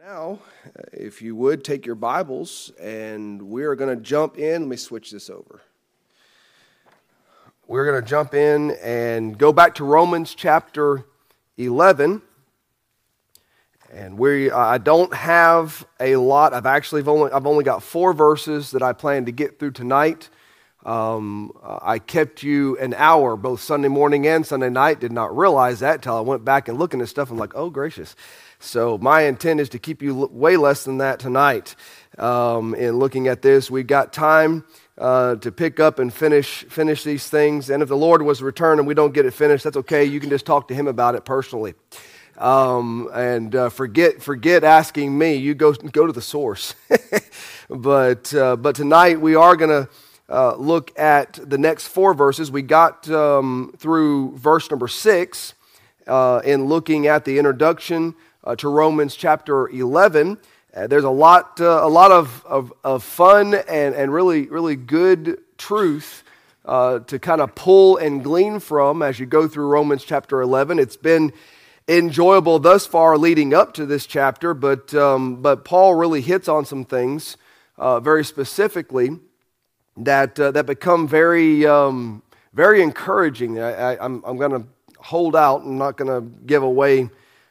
Now, if you would, take your Bibles, and we're going to jump in. Let me switch this over. We're going to jump in and go back to Romans chapter 11. And I don't have a lot. I've only got 4 verses that I plan to get through tonight. I kept you an hour, both Sunday morning and Sunday night. Did not realize that till I went back and looking at stuff. I'm like, oh, gracious. So my intent is to keep you way less than that tonight. In looking at this, we've got time to pick up and finish these things. And if the Lord was to return and we don't get it finished, that's okay. You can just talk to Him about it personally. Forget asking me. You go to the source. But tonight we are going to look at the next 4 verses. We got through verse number 6 in looking at the introduction to Romans chapter 11. There's a lot of fun and really good truth to kind of pull and glean from as you go through Romans chapter 11. It's been enjoyable thus far leading up to this chapter, but Paul really hits on some things very specifically that become very encouraging. I'm going to hold out. I'm not going to give away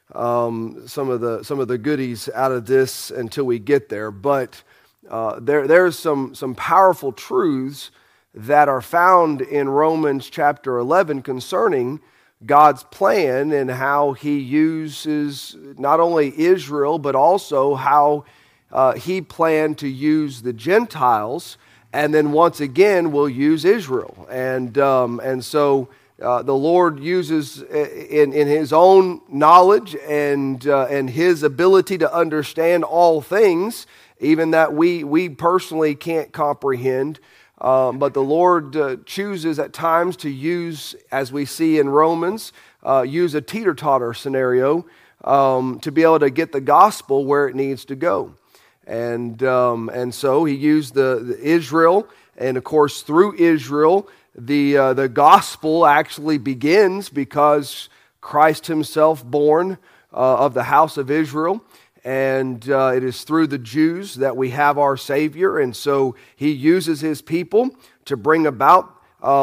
some of the goodies out of this until we get there. But there's some powerful truths that are found in Romans chapter 11 concerning God's plan and how He uses not only Israel, but also how He planned to use the Gentiles, and then once again will use Israel. And so the Lord uses in His own knowledge and His ability to understand all things, even that we personally can't comprehend. But the Lord chooses at times to use, as we see in Romans, use a teeter-totter scenario to be able to get the gospel where it needs to go. And so He used the Israel, and of course through Israel, the gospel actually begins because Christ Himself born of the house of Israel. And it is through the Jews that we have our Savior. And so He uses His people to bring about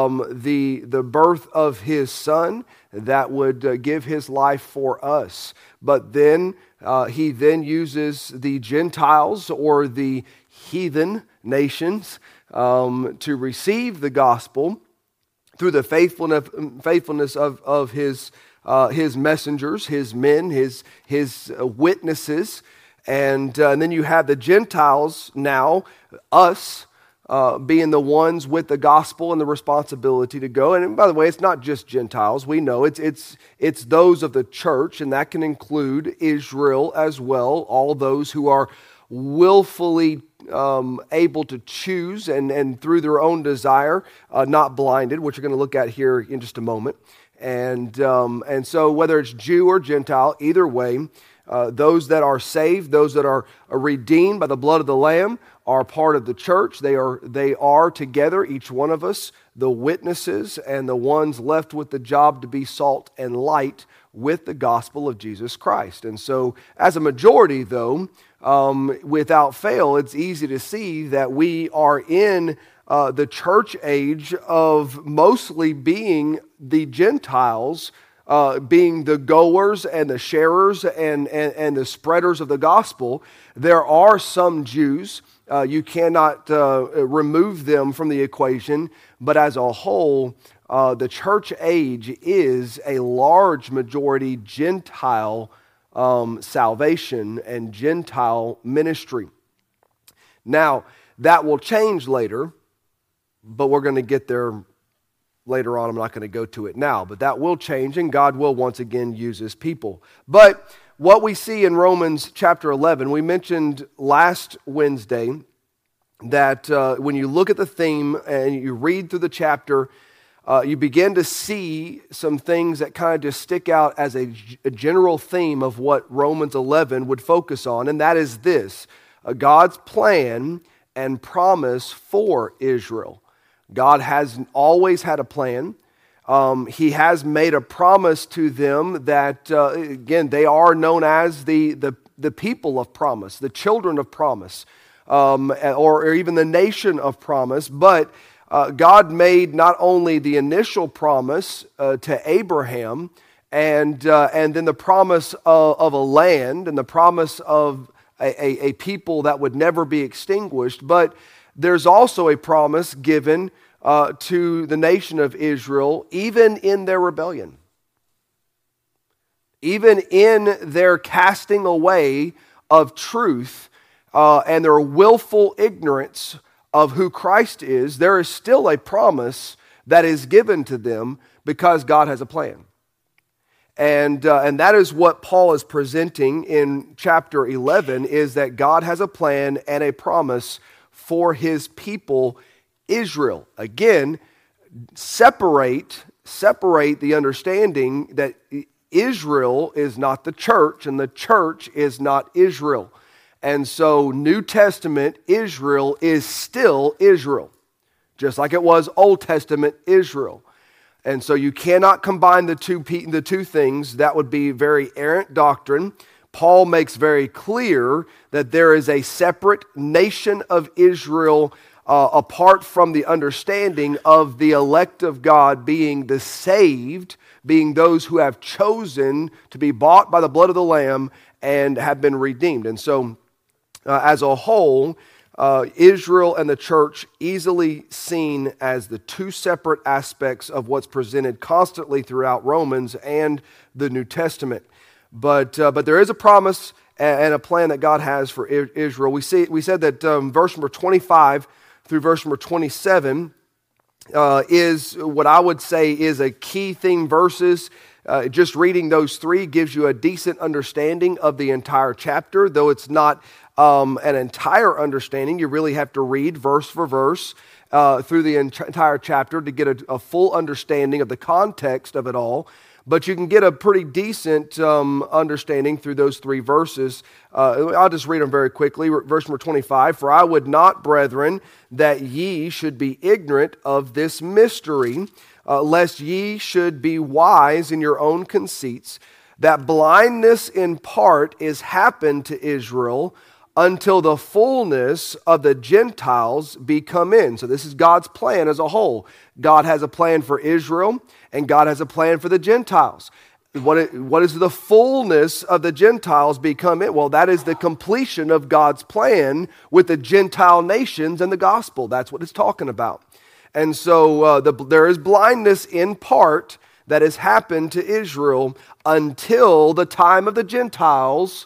the birth of His Son that would give His life for us. But then He then uses the Gentiles or the heathen nations to receive the gospel through the faithfulness of His messengers, His men, His witnesses, and then you have the Gentiles now, us, being the ones with the gospel and the responsibility to go. And by the way, it's not just Gentiles. We know it's those of the church, and that can include Israel as well. All those who are willfully able to choose and through their own desire, not blinded, which we're going to look at here in just a moment. And so whether it's Jew or Gentile, either way, those that are saved, those that are redeemed by the blood of the Lamb are part of the church. They are together, each one of us, the witnesses and the ones left with the job to be salt and light with the gospel of Jesus Christ. And so as a majority, though, without fail, it's easy to see that we are in the church age of mostly being the Gentiles, being the goers and the sharers and the spreaders of the gospel. There are some Jews. You cannot remove them from the equation, but as a whole, the church age is a large majority Gentile salvation and Gentile ministry. Now, that will change later, but we're going to get there later on. I'm not going to go to it now, but that will change, and God will once again use His people. But what we see in Romans chapter 11, we mentioned last Wednesday that when you look at the theme and you read through the chapter, you begin to see some things that kind of just stick out as a general theme of what Romans 11 would focus on, and that is this: God's plan and promise for Israel. God has always had a plan. He has made a promise to them that, again, they are known as the the people of promise, the children of promise, or even the nation of promise. But God made not only the initial promise to Abraham, and then the promise of a land and the promise of a people that would never be extinguished, but there's also a promise given to the nation of Israel, even in their rebellion. Even in their casting away of truth and their willful ignorance of who Christ is, there is still a promise that is given to them because God has a plan. And that is what Paul is presenting in chapter 11, is that God has a plan and a promise for his people, Israel. Again, separate the understanding that Israel is not the church and the church is not Israel. And so New Testament Israel is still Israel, just like it was Old Testament Israel. And so you cannot combine the two things. That would be very errant doctrine. Paul makes very clear that there is a separate nation of Israel apart from the understanding of the elect of God being the saved, being those who have chosen to be bought by the blood of the Lamb and have been redeemed. And so as a whole, Israel and the church easily seen as the two separate aspects of what's presented constantly throughout Romans and the New Testament. But there is a promise and a plan that God has for Israel. We said that verse number 25 through verse number 27 is what I would say is a key theme verses. Just reading those three gives you a decent understanding of the entire chapter, though it's not an entire understanding. You really have to read verse for verse through the entire chapter to get a full understanding of the context of it all. But you can get a pretty decent understanding through those three verses. I'll just read them very quickly. Verse number 25, "For I would not, brethren, that ye should be ignorant of this mystery, lest ye should be wise in your own conceits, that blindness in part is happened to Israel, until the fullness of the Gentiles be come in." So this is God's plan as a whole. God has a plan for Israel, and God has a plan for the Gentiles. What is the fullness of the Gentiles become in? Well, that is the completion of God's plan with the Gentile nations and the gospel. That's what it's talking about. And so there is blindness in part that has happened to Israel until the time of the Gentiles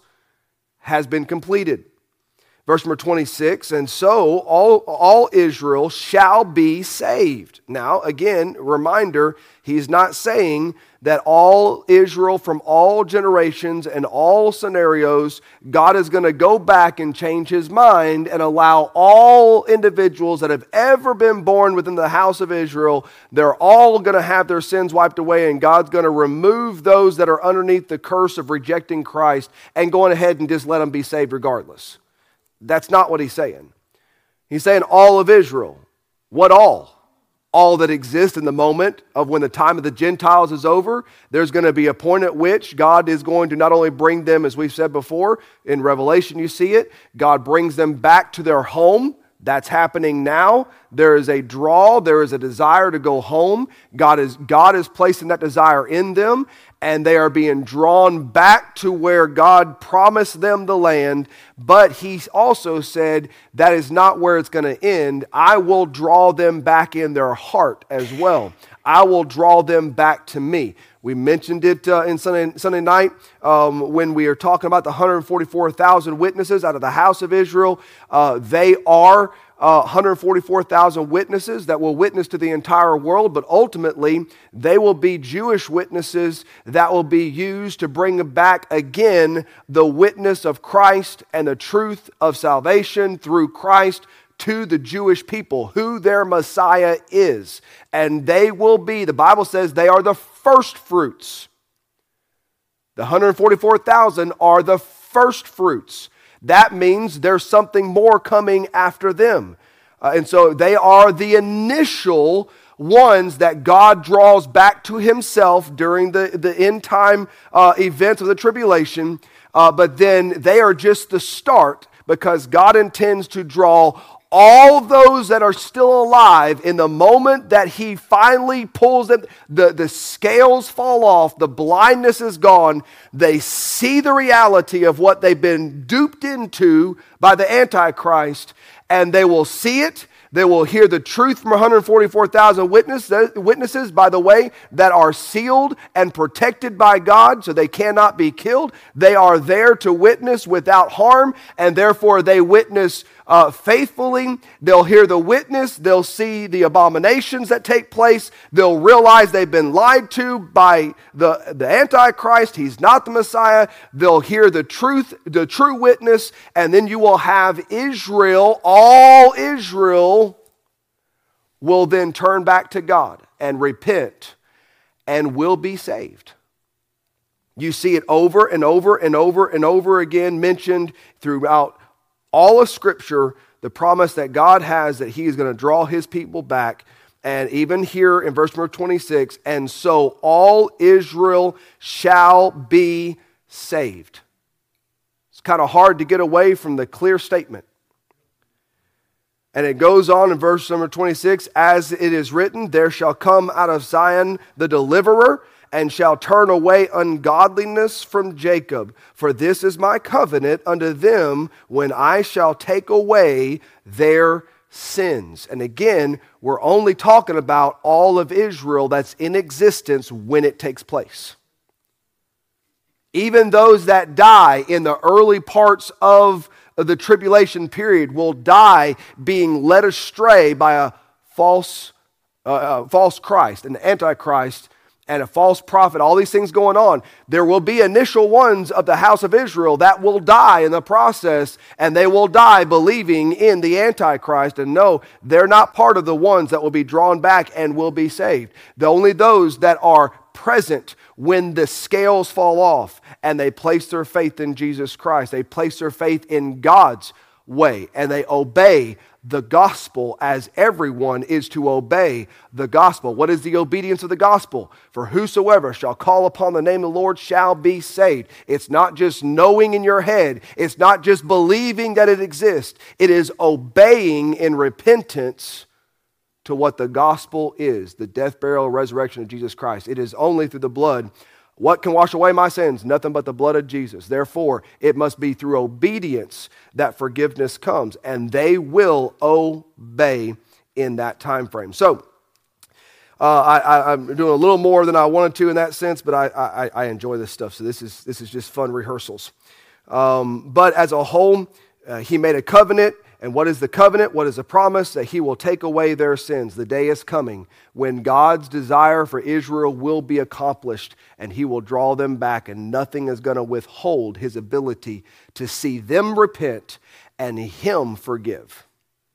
has been completed. Verse number 26, "And so all Israel shall be saved." Now, again, reminder, he's not saying that all Israel from all generations and all scenarios, God is going to go back and change his mind and allow all individuals that have ever been born within the house of Israel, they're all going to have their sins wiped away, and God's going to remove those that are underneath the curse of rejecting Christ and going ahead and just let them be saved regardless. That's not what he's saying. He's saying all of Israel. What all? All that exists in the moment of when the time of the Gentiles is over. There's going to be a point at which God is going to not only bring them, as we've said before, in Revelation you see it, God brings them back to their home. That's happening now. There is a draw. There is a desire to go home. God is placing that desire in them, and they are being drawn back to where God promised them the land. But he also said that is not where it's going to end. I will draw them back in their heart as well. I will draw them back to me. We mentioned it in Sunday night when we are talking about the 144,000 witnesses out of the house of Israel. They are 144,000 witnesses that will witness to the entire world, but ultimately they will be Jewish witnesses that will be used to bring back again the witness of Christ and the truth of salvation through Christ to the Jewish people, who their Messiah is. And they will be, the Bible says, they are the first fruits. The 144,000 are the first fruits. That means there's something more coming after them. And so they are the initial ones that God draws back to himself during the end time events of the tribulation. but then they are just the start, because God intends to draw all those that are still alive in the moment that he finally pulls them. The scales fall off, the blindness is gone. They see the reality of what they've been duped into by the Antichrist, and they will see it. They will hear the truth from 144,000 witnesses, by the way, that are sealed and protected by God, so they cannot be killed. They are there to witness without harm, and therefore they witness faithfully. They'll hear the witness. They'll see the abominations that take place. They'll realize they've been lied to by the Antichrist. He's not the Messiah. They'll hear the truth, the true witness, and then you will have Israel, all Israel, will then turn back to God and repent and will be saved. You see it over and over and over and over again mentioned throughout all of Scripture, the promise that God has that he is going to draw his people back. And even here in verse number 26, and so all Israel shall be saved. It's kind of hard to get away from the clear statement. And it goes on in verse number 26, as it is written, there shall come out of Zion the deliverer, and shall turn away ungodliness from Jacob. For this is my covenant unto them when I shall take away their sins. And again, we're only talking about all of Israel that's in existence when it takes place. Even those that die in the early parts of the tribulation period will die being led astray by a false Christ, an Antichrist, and a false prophet, all these things going on. There will be initial ones of the house of Israel that will die in the process, and they will die believing in the Antichrist. And no, they're not part of the ones that will be drawn back and will be saved. Only those that are present when the scales fall off and they place their faith in Jesus Christ. They place their faith in God's way, and they obey the gospel as everyone is to obey the gospel. What is the obedience of the gospel? For whosoever shall call upon the name of the Lord shall be saved. It's not just knowing in your head. It's not just believing that it exists. It is obeying in repentance to what the gospel is, the death, burial, and resurrection of Jesus Christ. It is only through the blood. What can wash away my sins? Nothing but the blood of Jesus. Therefore, it must be through obedience that forgiveness comes, and they will obey in that time frame. So, I'm doing a little more than I wanted to in that sense, but I enjoy this stuff. So this is just fun rehearsals. But as a whole, he made a covenant. And what is the covenant? What is the promise? That he will take away their sins. The day is coming when God's desire for Israel will be accomplished, and he will draw them back, and nothing is going to withhold his ability to see them repent and him forgive.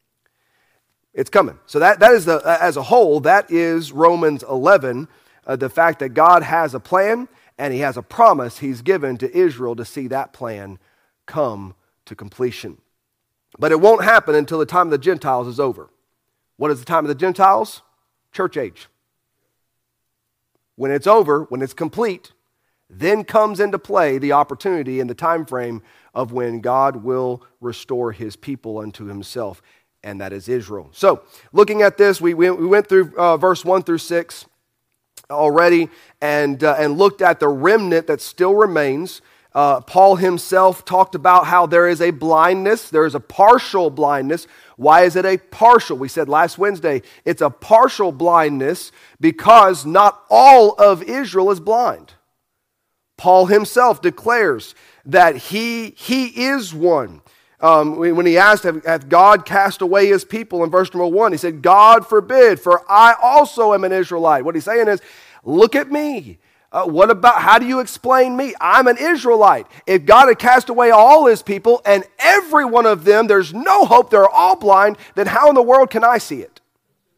It's coming. So that is as a whole, that is Romans 11, the fact that God has a plan and he has a promise he's given to Israel to see that plan come to completion. But it won't happen until the time of the Gentiles is over. What is the time of the Gentiles? Church age. When it's over, when it's complete, then comes into play the opportunity and the time frame of when God will restore his people unto himself, and that is Israel. So, looking at this, we went through verse 1 through 6 already and looked at the remnant that still remains. Paul himself talked about how there is a blindness. There is a partial blindness. Why is it a partial? We said last Wednesday, it's a partial blindness because not all of Israel is blind. Paul himself declares that he is one. When he asked, hath God cast away his people in verse number 1, he said, God forbid, for I also am an Israelite. What he's saying is, look at me. How do you explain me? I'm an Israelite. If God had cast away all his people and every one of them, there's no hope, they're all blind, then how in the world can I see it?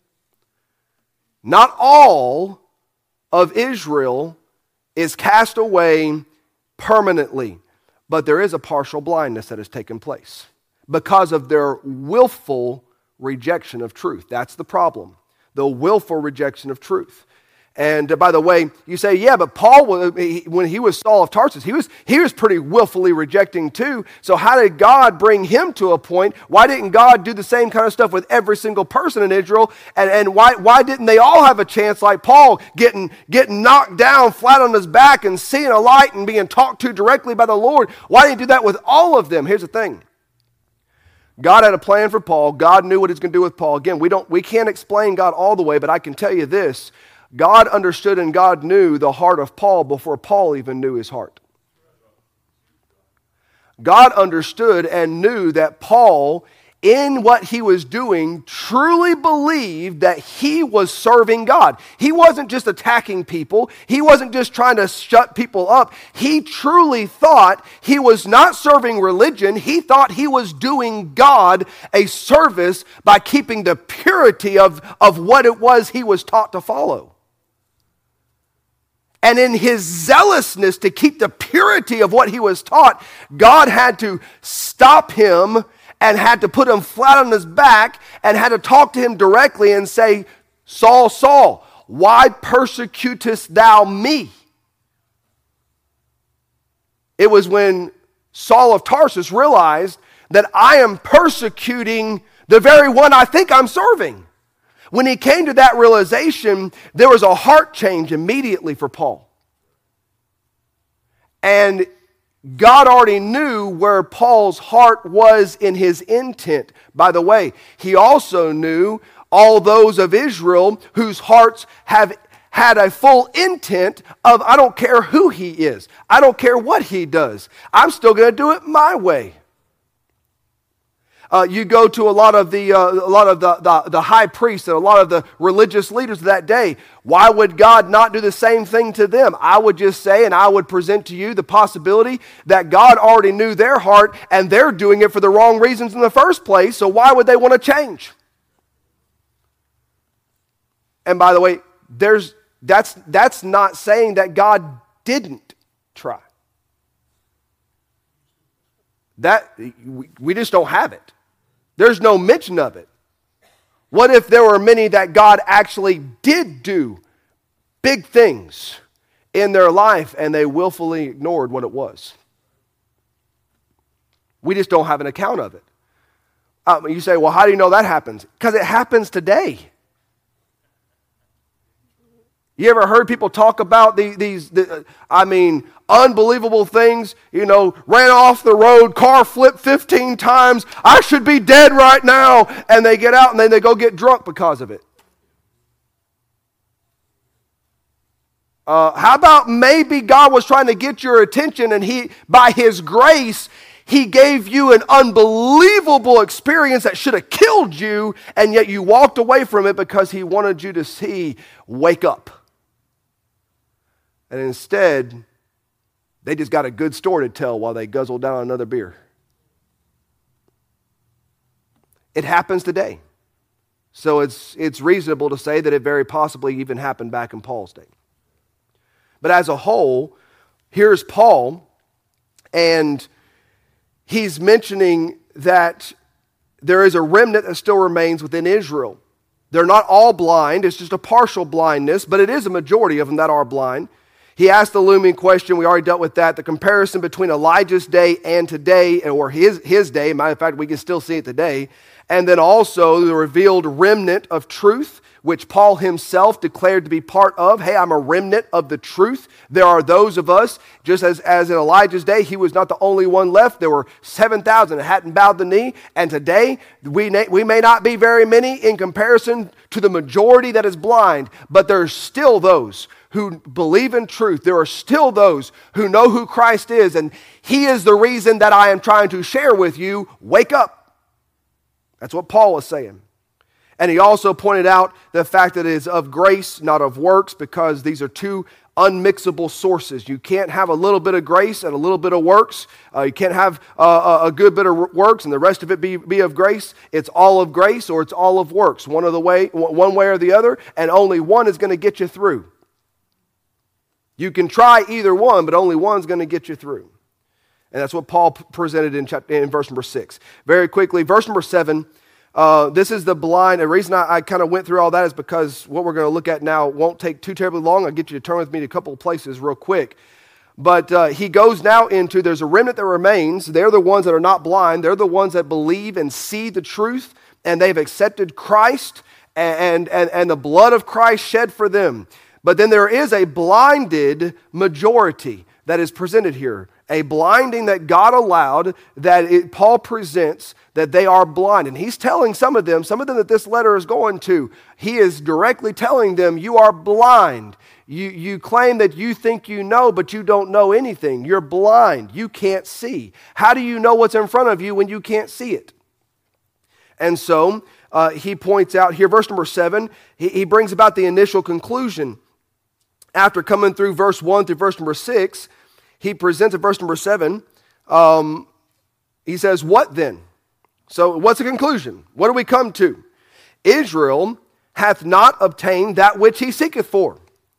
Not all of Israel is cast away permanently, but there is a partial blindness that has taken place because of their willful rejection of truth. That's the problem, the willful rejection of truth. And by the way, you say, yeah, but Paul, when he was Saul of Tarsus, he was pretty willfully rejecting too. So how did God bring him to a point? Why didn't God do the same kind of stuff with every single person in Israel? And why didn't they all have a chance like Paul getting knocked down flat on his back and seeing a light and being talked to directly by the Lord? Why didn't he do that with all of them? Here's the thing. God had a plan for Paul. God knew what he was going to do with Paul. Again, we can't explain God all the way, but I can tell you this. God understood and God knew the heart of Paul before Paul even knew his heart. God understood and knew that Paul, in what he was doing, truly believed that he was serving God. He wasn't just attacking people. He wasn't just trying to shut people up. He truly thought he was not serving religion. He thought he was doing God a service by keeping the purity of what it was he was taught to follow. And in his zealousness to keep the purity of what he was taught, God had to stop him and had to put him flat on his back and had to talk to him directly and say, Saul, Saul, why persecutest thou me? It was when Saul of Tarsus realized that I am persecuting the very one I think I'm serving. When he came to that realization, there was a heart change immediately for Paul. And God already knew where Paul's heart was in his intent. By the way, he also knew all those of Israel whose hearts have had a full intent of, I don't care who he is. I don't care what he does. I'm still going to do it my way. You go to a lot of the high priests and a lot of the religious leaders of that day. Why would God not do the same thing to them? I would just say, and I would present to you the possibility that God already knew their heart and they're doing it for the wrong reasons in the first place. So why would they want to change? And by the way, that's not saying that God didn't try. That we just don't have it. There's no mention of it. What if there were many that God actually did do big things in their life and they willfully ignored what it was? We just don't have an account of it. You say, well, how do you know that happens? Because it happens today. You ever heard people talk about these unbelievable things? You know, ran off the road, car flipped 15 times. I should be dead right now. And they get out and then they go get drunk because of it. How about maybe God was trying to get your attention and by His grace, He gave you an unbelievable experience that should have killed you, and yet you walked away from it because He wanted you to see, wake up. And instead, they just got a good story to tell while they guzzle down another beer. It happens today. So it's reasonable to say that it very possibly even happened back in Paul's day. But as a whole, here's Paul, and he's mentioning that there is a remnant that still remains within Israel. They're not all blind. It's just a partial blindness, but it is a majority of them that are blind. He asked the looming question, we already dealt with that, the comparison between Elijah's day and today, or his day. Matter of fact, we can still see it today. And then also the revealed remnant of truth, which Paul himself declared to be part of. Hey, I'm a remnant of the truth. There are those of us, just as in Elijah's day, he was not the only one left. There were 7,000 that hadn't bowed the knee. And today, we may not be very many in comparison to the majority that is blind, but there's still those who believe in truth. There are still those who know who Christ is, and He is the reason that I am trying to share with you. Wake up. That's what Paul was saying. And he also pointed out the fact that it is of grace, not of works, because these are two unmixable sources. You can't have a little bit of grace and a little bit of works. You can't have a good bit of works and the rest of it be of grace. It's all of grace or it's all of works. One way or the other, and only one is going to get you through. You can try either one, but only one's going to get you through. And that's what Paul presented in verse number 6. Very quickly, verse number 7, This is the blind. The reason I kind of went through all that is because what we're going to look at now won't take too terribly long. I'll get you to turn with me to a couple of places real quick. But he goes now into, there's a remnant that remains. They're the ones that are not blind. They're the ones that believe and see the truth, and they've accepted Christ and the blood of Christ shed for them. But then there is a blinded majority that is presented here. A blinding that God allowed, that Paul presents, that they are blind. And he's telling some of them that this letter is going to, he is directly telling them, you are blind. You claim that you think you know, but you don't know anything. You're blind. You can't see. How do you know what's in front of you when you can't see it? And so he points out here, verse number 7, he brings about the initial conclusion. After coming through verse 1 through verse number 6, he presents at verse number 7, he says, what then? So what's the conclusion? What do we come to? Israel hath not obtained that which he seeketh for.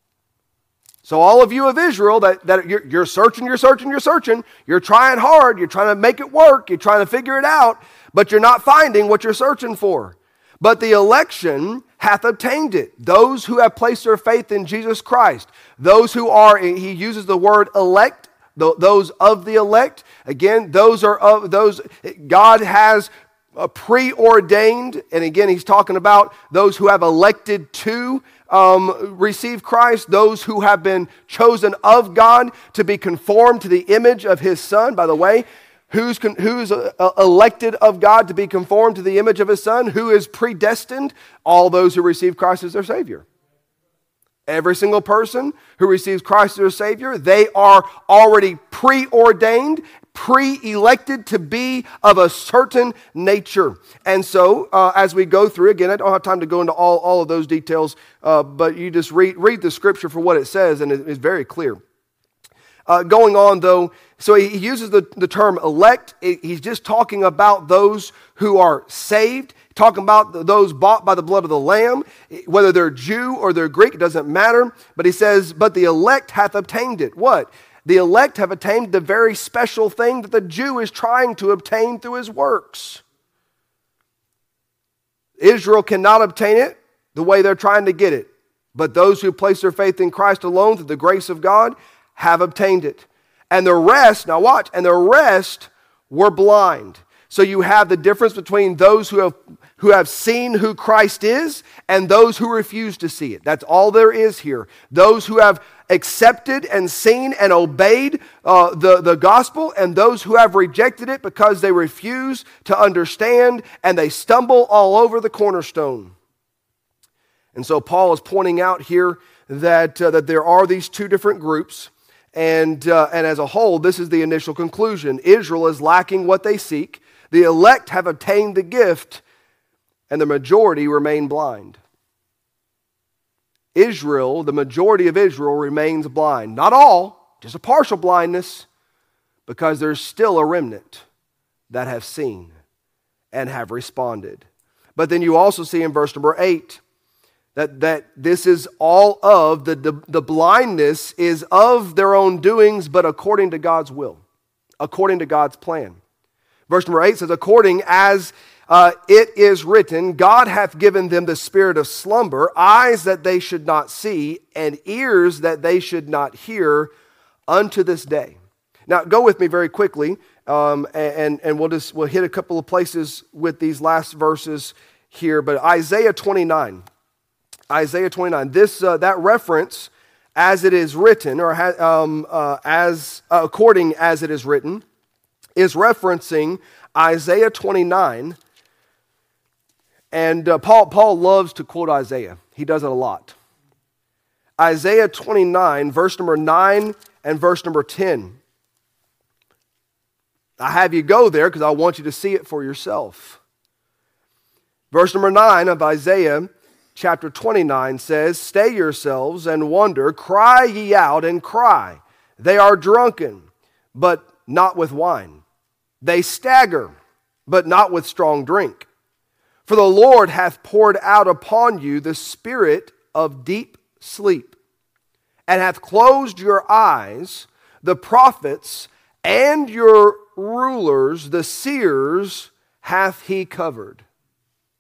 So all of you of Israel, that you're searching, you're trying hard, you're trying to make it work, you're trying to figure it out, but you're not finding what you're searching for. But the election hath obtained it. Those who have placed their faith in Jesus Christ. Those who are, he uses the word elect, those of the elect. Again, those are of those, God has preordained, and again, he's talking about those who have elected to receive Christ, those who have been chosen of God to be conformed to the image of his Son. By the way, who's elected of God to be conformed to the image of his Son? Who is predestined? All those who receive Christ as their Savior. Every single person who receives Christ as their Savior, they are already preordained, pre-elected to be of a certain nature. And so, as we go through, again, I don't have time to go into all of those details, but you just read the scripture for what it says, and it's very clear. Going on, though, so he uses the term elect. He's just talking about those who are saved, talking about those bought by the blood of the Lamb, whether they're Jew or they're Greek, it doesn't matter. But he says, but the elect hath obtained it. What? The elect have attained the very special thing that the Jew is trying to obtain through his works. Israel cannot obtain it the way they're trying to get it. But those who place their faith in Christ alone through the grace of God have obtained it. And the rest, now watch, and the rest were blind. So you have the difference between those who have seen who Christ is and those who refuse to see it. That's all there is here. Those who have accepted and seen and obeyed the gospel, and those who have rejected it because they refuse to understand and they stumble all over the cornerstone. And so Paul is pointing out here that there are these two different groups, and as a whole, this is the initial conclusion. Israel is lacking what they seek. The elect have obtained the gift, and the majority remain blind. Israel, the majority of Israel remains blind. Not all, just a partial blindness, because there's still a remnant that have seen and have responded. But then you also see in verse number 8 that this is all of, the blindness is of their own doings, but according to God's will, according to God's plan. Verse number 8 says, according as it is written, God hath given them the spirit of slumber, eyes that they should not see, and ears that they should not hear, unto this day. Now, go with me very quickly, and we'll hit a couple of places with these last verses here. But Isaiah 29, this that reference, as it is written, or according as it is written, is referencing Isaiah 29. And Paul loves to quote Isaiah. He does it a lot. Isaiah 29, verse number 9 and verse number 10. I have you go there because I want you to see it for yourself. Verse number 9 of Isaiah chapter 29 says, stay yourselves and wonder, cry ye out and cry. They are drunken, but not with wine. They stagger, but not with strong drink. For the Lord hath poured out upon you the spirit of deep sleep, and hath closed your eyes, the prophets and your rulers, the seers, hath he covered.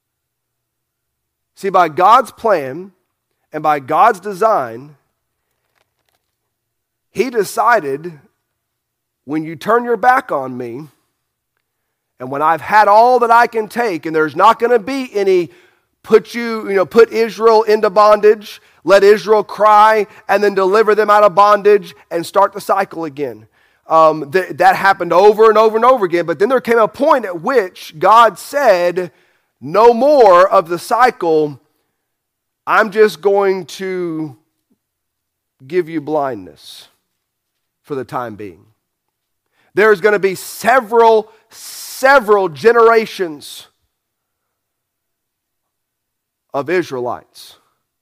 See, by God's plan and by God's design, He decided, when you turn your back on me, and when I've had all that I can take, and there's not going to be any put Israel into bondage, let Israel cry, and then deliver them out of bondage and start the cycle again. That happened over and over and over again. But then there came a point at which God said, no more of the cycle. I'm just going to give you blindness for the time being. There's going to be several generations of Israelites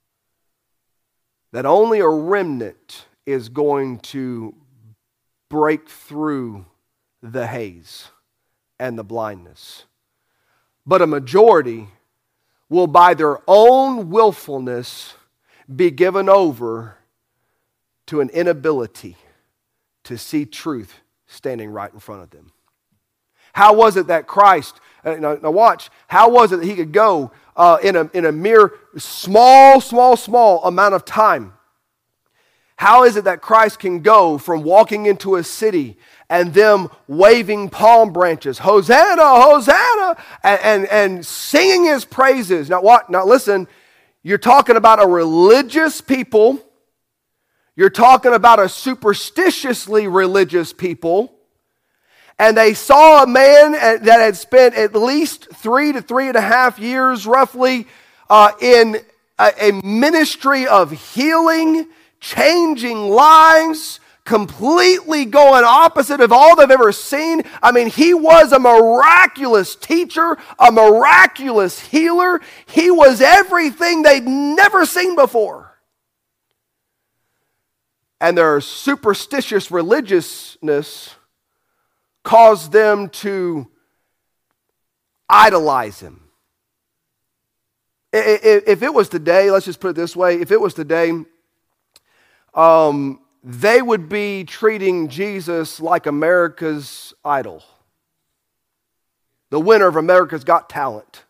that only a remnant is going to break through the haze and the blindness. But a majority will, by their own willfulness, be given over to an inability to see truth standing right in front of them. How was it that Christ, now watch, how was it that He could go in a mere small amount of time? How is it that Christ can go from walking into a city and them waving palm branches, Hosanna, Hosanna, and singing His praises? Now what? Now listen, you're talking about a religious people. You're talking about a superstitiously religious people. And they saw a man that had spent at least 3 to 3.5 years roughly in a ministry of healing, changing lives, completely going opposite of all they've ever seen. I mean, he was a miraculous teacher, a miraculous healer. He was everything they'd never seen before. And their superstitious religiousness caused them to idolize Him. If it was today, let's just put it this way, if it was today, they would be treating Jesus like America's idol. The winner of America's Got Talent.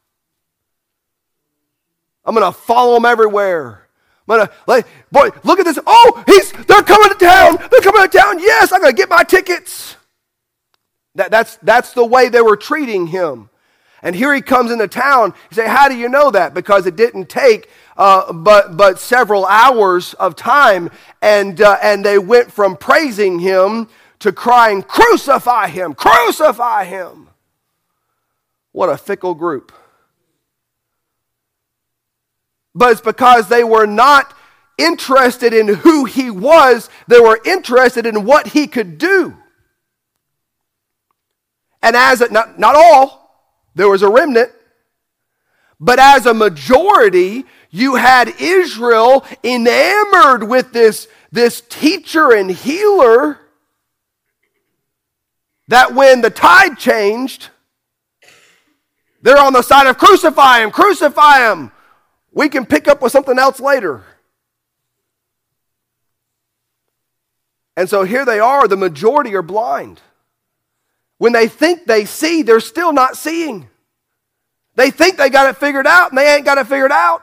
I'm going to follow him everywhere. Boy, look at this. Oh, they're coming to town. They're coming to town. Yes, I'm going to get my tickets. That's the way they were treating Him. And here He comes into town. You say, how do you know that? Because it didn't take but several hours of time, and they went from praising Him to crying, crucify Him, crucify Him. What a fickle group. But it's because they were not interested in who He was. They were interested in what He could do. And not all, there was a remnant, but as a majority, you had Israel enamored with this teacher and healer, that when the tide changed, they're on the side of crucify Him, crucify Him. We can pick up with something else later. And so here they are, the majority are blind. When they think they see, they're still not seeing. They think they got it figured out, and they ain't got it figured out.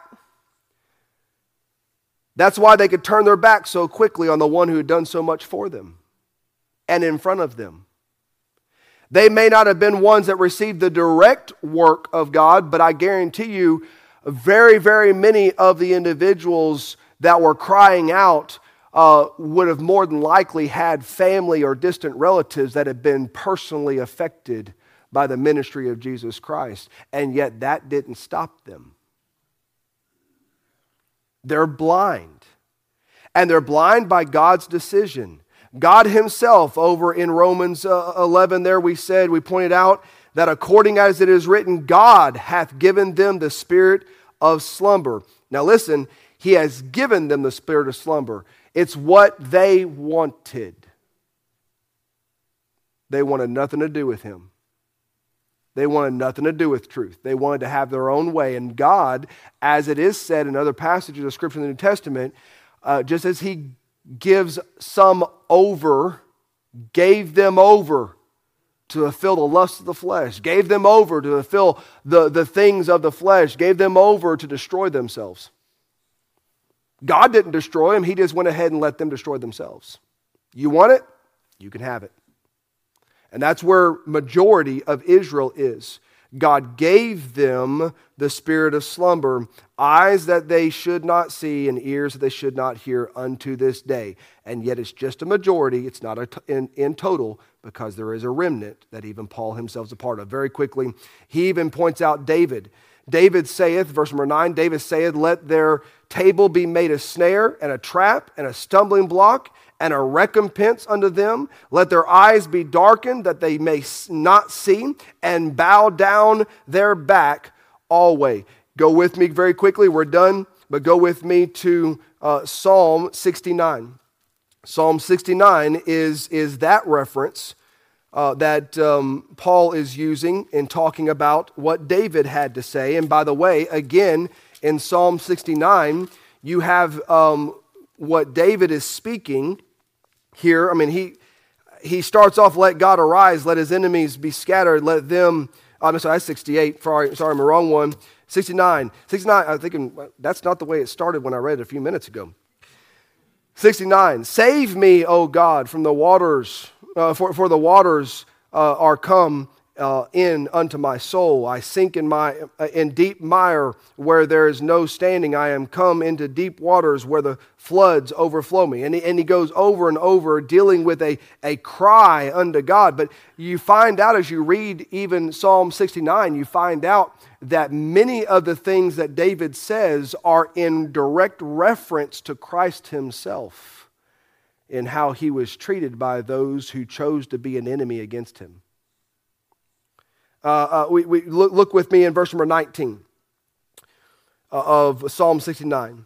That's why they could turn their back so quickly on the one who had done so much for them and in front of them. They may not have been ones that received the direct work of God, but I guarantee you, very, very many of the individuals that were crying out would have more than likely had family or distant relatives that had been personally affected by the ministry of Jesus Christ. And yet that didn't stop them. They're blind. And they're blind by God's decision. God Himself, over in Romans 11 there we pointed out that according as it is written, God hath given them the spirit of slumber. Now listen, He has given them the spirit of slumber. It's what they wanted. They wanted nothing to do with Him. They wanted nothing to do with truth. They wanted to have their own way. And God, as it is said in other passages of Scripture in the New Testament, just as He gives some over, gave them over to fulfill the lust of the flesh, gave them over to fulfill the things of the flesh, gave them over to destroy themselves. God didn't destroy them. He just went ahead and let them destroy themselves. You want it? You can have it. And that's where majority of Israel is. God gave them the spirit of slumber, eyes that they should not see and ears that they should not hear unto this day. And yet it's just a majority. It's not in total, because there is a remnant that even Paul himself is a part of. Very quickly, he even points out David. David saith, verse number 9, David saith, let their table be made a snare and a trap and a stumbling block and a recompense unto them. Let their eyes be darkened that they may not see, and bow down their back always. Go with me very quickly. We're done, but go with me to Psalm 69. Psalm 69 is that reference that Paul is using in talking about what David had to say. And by the way, again, in Psalm 69, you have what David is speaking here. I mean, he starts off, let God arise, let his enemies be scattered, let them, I'm sorry, that's 68, sorry, I'm the wrong one. 69, I'm thinking, that's not the way it started when I read it a few minutes ago. 69, save me, O God, from the waters, for the waters are come in unto my soul. I sink in deep mire where there is no standing. I am come into deep waters where the floods overflow me. And he goes over and over dealing with a cry unto God. But you find out as you read even Psalm 69, you find out that many of the things that David says are in direct reference to Christ himself, in how he was treated by those who chose to be an enemy against him. We look with me in verse number 19 of Psalm 69.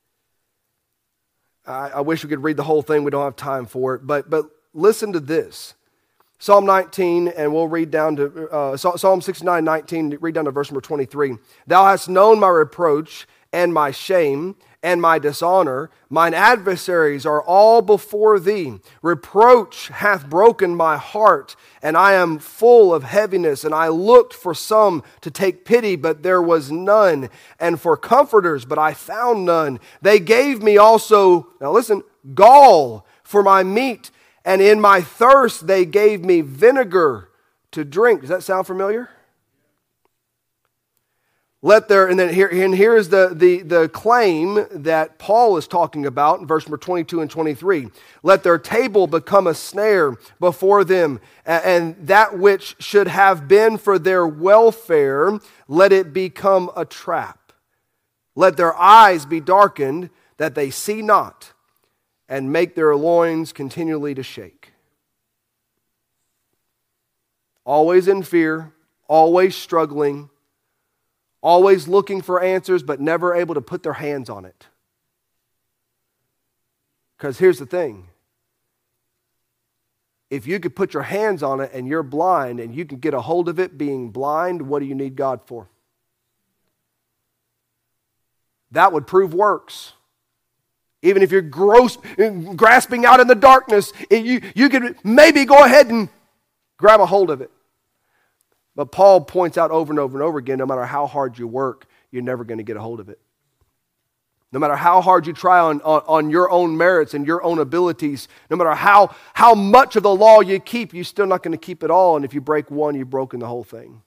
I wish we could read the whole thing. We don't have time for it. But listen to this. Psalm 19, and we'll read down to Psalm 69, 19, read down to verse number 23. Thou hast known my reproach and my shame and my dishonor. Mine adversaries are all before thee. Reproach hath broken my heart, and I am full of heaviness. And I looked for some to take pity, but there was none, and for comforters, but I found none. They gave me also, now listen, gall for my meat, and in my thirst they gave me vinegar to drink. Does that sound familiar? Here is the claim that Paul is talking about in verse number 22 and 23. Let their table become a snare before them, and that which should have been for their welfare, let it become a trap. Let their eyes be darkened, that they see not, and make their loins continually to shake. Always in fear, always struggling, always looking for answers, but never able to put their hands on it. Because here's the thing. If you could put your hands on it and you're blind and you can get a hold of it being blind, what do you need God for? That would prove works. Even if you're grasping out in the darkness, you could maybe go ahead and grab a hold of it. But Paul points out over and over and over again, no matter how hard you work, you're never going to get a hold of it. No matter how hard you try on your own merits and your own abilities, no matter how much of the law you keep, you're still not going to keep it all. And if you break one, you've broken the whole thing.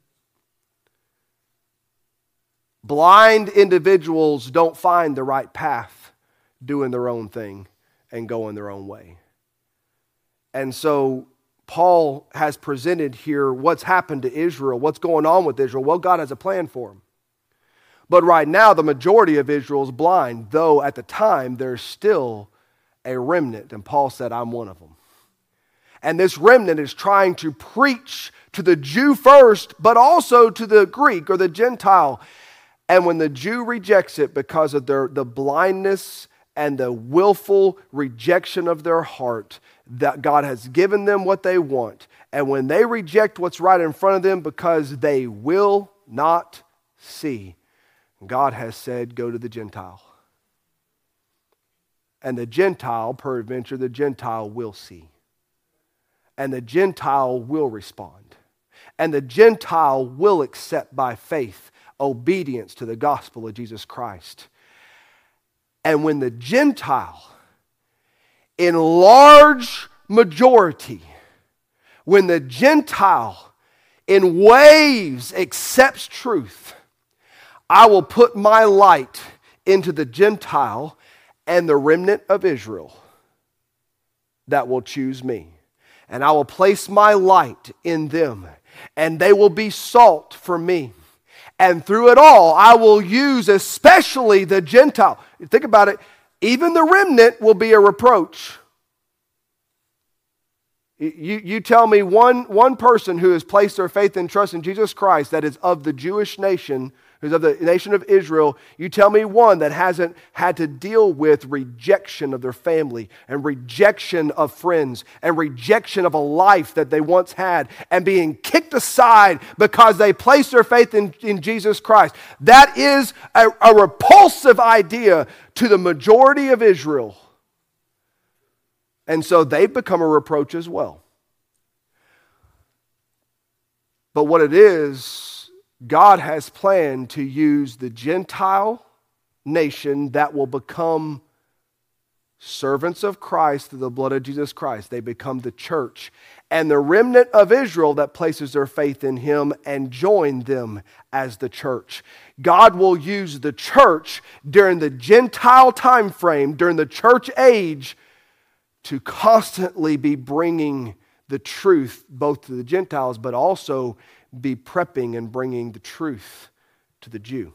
Blind individuals don't find the right path doing their own thing and going their own way. And so Paul has presented here what's happened to Israel, what's going on with Israel. Well, God has a plan for them. But right now, the majority of Israel is blind, though at the time, there's still a remnant. And Paul said, I'm one of them. And this remnant is trying to preach to the Jew first, but also to the Greek or the Gentile. And when the Jew rejects it because of the blindness and the willful rejection of their heart, that God has given them what they want. And when they reject what's right in front of them because they will not see, God has said, go to the Gentile. And the Gentile, peradventure, the Gentile will see. and the Gentile will respond. And the Gentile will accept by faith obedience to the gospel of Jesus Christ. And when the Gentile, in large majority, when the Gentile in waves accepts truth, I will put my light into the Gentile and the remnant of Israel that will choose me. And I will place my light in them, and they will be salt for me. And through it all, I will use especially the Gentile. Think about it. Even the remnant will be a reproach. You tell me one person who has placed their faith and trust in Jesus Christ that is of the Jewish nation, who's of the nation of Israel, you tell me one that hasn't had to deal with rejection of their family and rejection of friends and rejection of a life that they once had and being kicked aside because they placed their faith in Jesus Christ. That is a repulsive idea to the majority of Israel. And so they've become a reproach as well. But what it is, God has planned to use the Gentile nation that will become servants of Christ through the blood of Jesus Christ. They become the church. And the remnant of Israel that places their faith in Him and join them as the church. God will use the church during the Gentile time frame, during the church age, to constantly be bringing the truth both to the Gentiles, but also be prepping and bringing the truth to the Jew.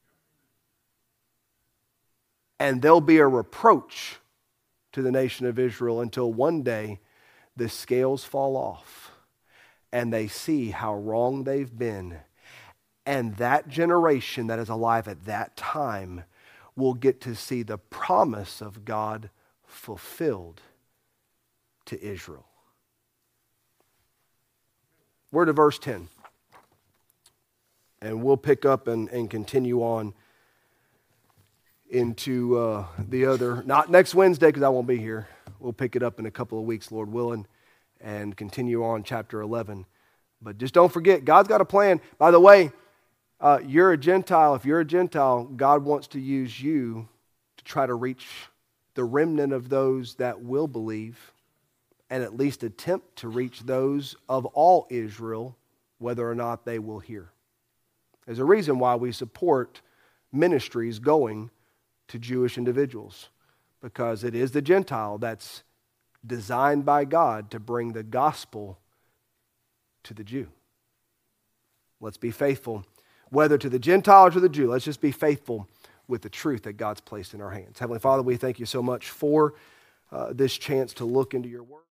And there'll be a reproach to the nation of Israel until one day the scales fall off and they see how wrong they've been. And that generation that is alive at that time will get to see the promise of God fulfilled to Israel. We're to verse 10. And we'll pick up and continue on into the other, not next Wednesday because I won't be here. We'll pick it up in a couple of weeks, Lord willing, and continue on chapter 11. But just don't forget, God's got a plan. By the way, you're a Gentile. If you're a Gentile, God wants to use you to try to reach the remnant of those that will believe, and at least attempt to reach those of all Israel, whether or not they will hear. There's a reason why we support ministries going to Jewish individuals, because it is the Gentile that's designed by God to bring the gospel to the Jew. Let's be faithful, whether to the Gentile or to the Jew. Let's just be faithful with the truth that God's placed in our hands. Heavenly Father, we thank you so much for this chance to look into your word.